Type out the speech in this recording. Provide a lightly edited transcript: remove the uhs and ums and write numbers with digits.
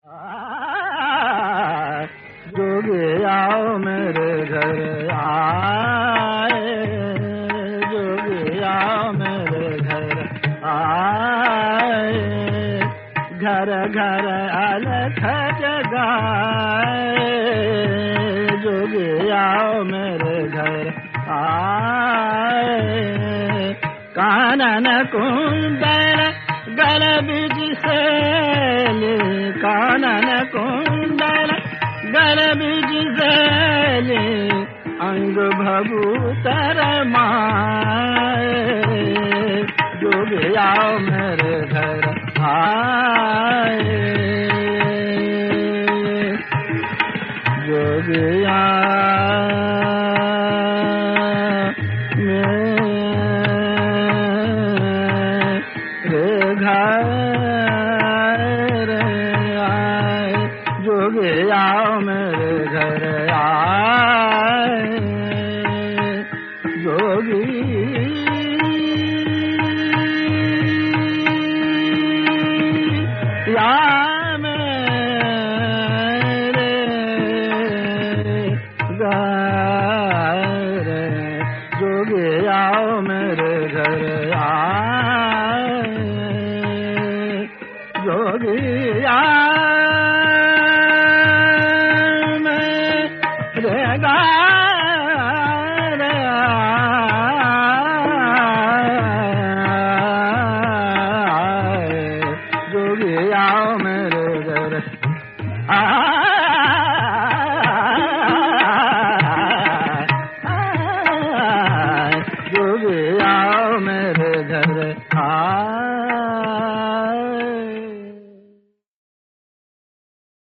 जोगी आओ मेरे घर आए, जोगी आओ मेरे घर आए, घर घर अलख जगाए, जोगी आओ मेरे घर आए। कानन कुंडल गल बीज सेली, कानन कुंडल गल बीज सेली, अंग भभूतर माए, जोगी आओ मेरे घर आए, जोगी जोगी आओ मेरे घर आए, जोगी या मेरे घर, जोगी आओ मेरे घर आए, जोगी जोगी आओ मेरे घर